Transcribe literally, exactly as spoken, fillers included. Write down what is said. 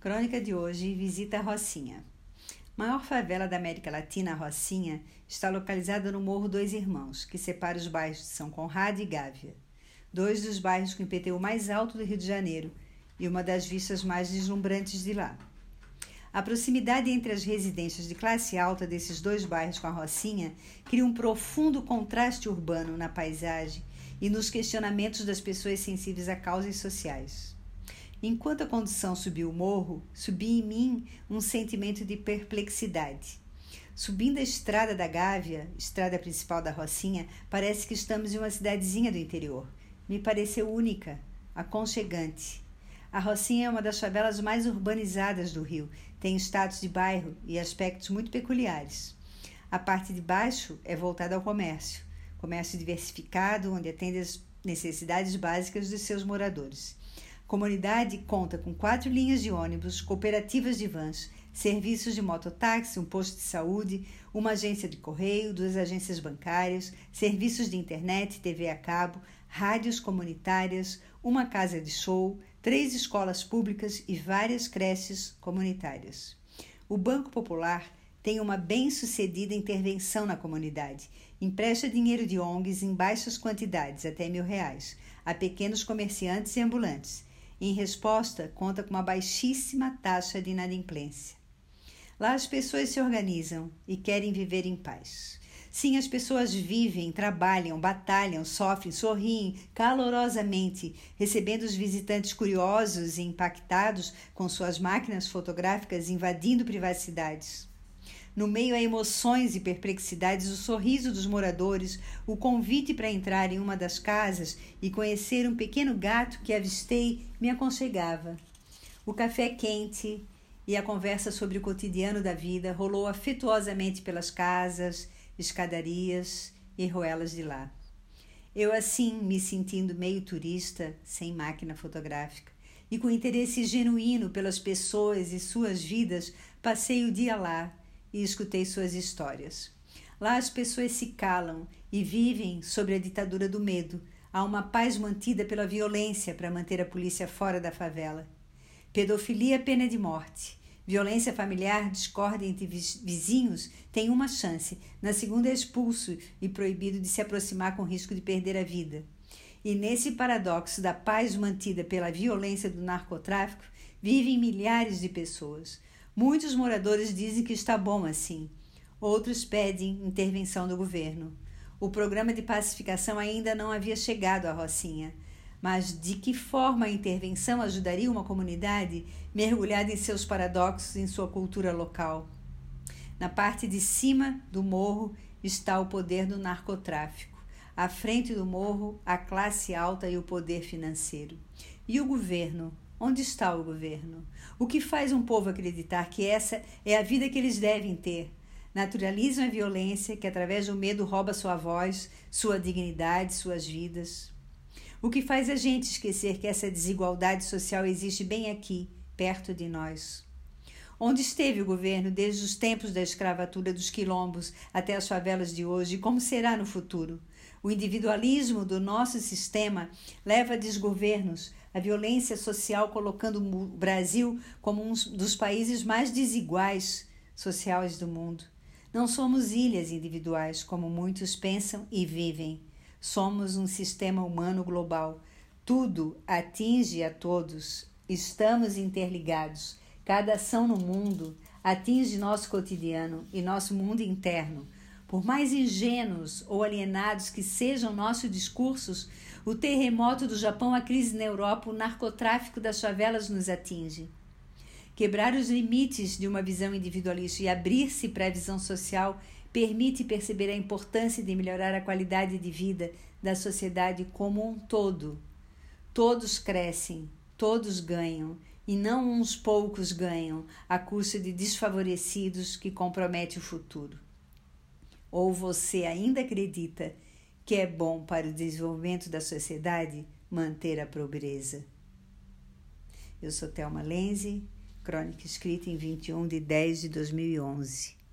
Crônica de hoje visita a Rocinha. Maior favela da América Latina, a Rocinha, está localizada no Morro Dois Irmãos, que separa os bairros de São Conrado e Gávea, dois dos bairros com o I P T U mais alto do Rio de Janeiro e uma das vistas mais deslumbrantes de lá. A proximidade entre as residências de classe alta desses dois bairros com a Rocinha cria um profundo contraste urbano na paisagem e nos questionamentos das pessoas sensíveis a causas sociais. Enquanto a condução subiu o morro, subia em mim um sentimento de perplexidade. Subindo a estrada da Gávea, estrada principal da Rocinha, parece que estamos em uma cidadezinha do interior. Me pareceu única, aconchegante. A Rocinha é uma das favelas mais urbanizadas do Rio, tem status de bairro e aspectos muito peculiares. A parte de baixo é voltada ao comércio, comércio diversificado, onde atende às necessidades básicas dos seus moradores. A comunidade conta com quatro linhas de ônibus, cooperativas de vans, serviços de mototáxi, um posto de saúde, uma agência de correio, duas agências bancárias, serviços de internet, T V a cabo, rádios comunitárias, uma casa de show, três escolas públicas e várias creches comunitárias. O Banco Popular tem uma bem-sucedida intervenção na comunidade. Empresta dinheiro de O N Gs em baixas quantidades, até mil reais, a pequenos comerciantes e ambulantes. Em resposta, conta com uma baixíssima taxa de inadimplência. Lá as pessoas se organizam e querem viver em paz. Sim, as pessoas vivem, trabalham, batalham, sofrem, sorriem calorosamente, recebendo os visitantes curiosos e impactados com suas máquinas fotográficas invadindo privacidades. No meio a emoções e perplexidades, o sorriso dos moradores, o convite para entrar em uma das casas e conhecer um pequeno gato que avistei me aconchegava. O café quente e a conversa sobre o cotidiano da vida rolou afetuosamente pelas casas, escadarias e ruelas de lá. Eu assim, me sentindo meio turista, sem máquina fotográfica, e com interesse genuíno pelas pessoas e suas vidas, passei o dia lá e escutei suas histórias. Lá as pessoas se calam e vivem sob a ditadura do medo. Há uma paz mantida pela violência para manter a polícia fora da favela. Pedofilia, pena de morte. Violência familiar, discórdia entre vizinhos, tem uma chance. Na segunda é expulso e proibido de se aproximar com risco de perder a vida. E nesse paradoxo da paz mantida pela violência do narcotráfico, vivem milhares de pessoas. Muitos moradores dizem que está bom assim. Outros pedem intervenção do governo. O programa de pacificação ainda não havia chegado à Rocinha. Mas de que forma a intervenção ajudaria uma comunidade mergulhada em seus paradoxos, em sua cultura local? Na parte de cima do morro está o poder do narcotráfico. À frente do morro, a classe alta e o poder financeiro. E o governo? Onde está o governo? O que faz um povo acreditar que essa é a vida que eles devem ter? Naturalizam a violência que, através do medo, rouba sua voz, sua dignidade, suas vidas. O que faz a gente esquecer que essa desigualdade social existe bem aqui, perto de nós? Onde esteve o governo desde os tempos da escravatura dos quilombos até as favelas de hoje e como será no futuro? O individualismo do nosso sistema leva a desgovernos, a violência social colocando o Brasil como um dos países mais desiguais sociais do mundo. Não somos ilhas individuais, como muitos pensam e vivem. Somos um sistema humano global. Tudo atinge a todos. Estamos interligados. Cada ação no mundo atinge nosso cotidiano e nosso mundo interno. Por mais ingênuos ou alienados que sejam nossos discursos, o terremoto do Japão, a crise na Europa, o narcotráfico das favelas nos atinge. Quebrar os limites de uma visão individualista e abrir-se para a visão social permite perceber a importância de melhorar a qualidade de vida da sociedade como um todo. Todos crescem, todos ganham, e não uns poucos ganham à custa de desfavorecidos que compromete o futuro. Ou você ainda acredita que é bom para o desenvolvimento da sociedade manter a pobreza? Eu sou Thelma Lenzi, crônica escrita em vinte e um de dez de dois mil e onze.